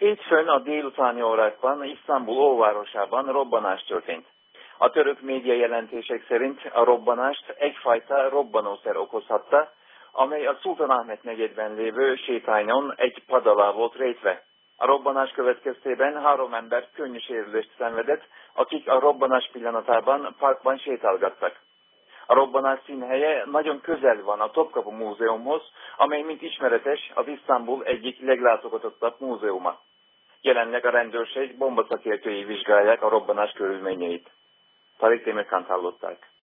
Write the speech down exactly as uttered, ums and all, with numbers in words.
Hétfőn a délutáni órákban İstanbul óvárosában robbanás történt. A török média jelentések szerint a robbanást egyfajta robbanószer okozhatta, amely a Sultanahmet negyedben lévő sétányon egy pad alá volt rejtve. A robbanás következtében három ember könnyű sérülést szenvedett, akik a robbanás pillanatában parkban sétálgattak. A robbanás színhelye nagyon közel van a Topkapi Múzeumhoz, amely, mint ismeretes, az Isztambul egyik leglátogatottabb múzeuma. Jelenleg a rendőrség bombaszakértői vizsgálják a robbanás körülményeit. Tarik Témérkánt hallották.